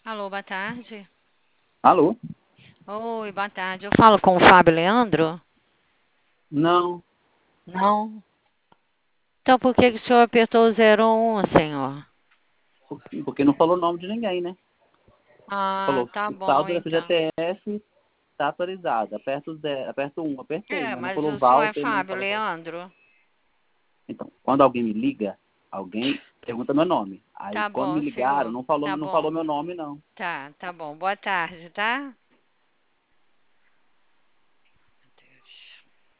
Alô, boa tarde. Alô? Oi, boa tarde. Eu falo com o Fábio Leandro? Não, Não. Então por que que o senhor apertou o 01, senhor? porque não falou o nome de ninguém, né? Ah, Falou, tá o bom, saldo do então. FGTS está atualizado. Aperta, aperta 1, apertei, É, mas não mas falou o senhor é Walter, nem Fábio falou. Leandro? Então, quando alguém me liga, alguém pergunta meu nome. Aí, Tá quando bom, me ligaram, senhor. não falou, Tá não falou bom. meu nome, não. Tá bom. Boa tarde, tá?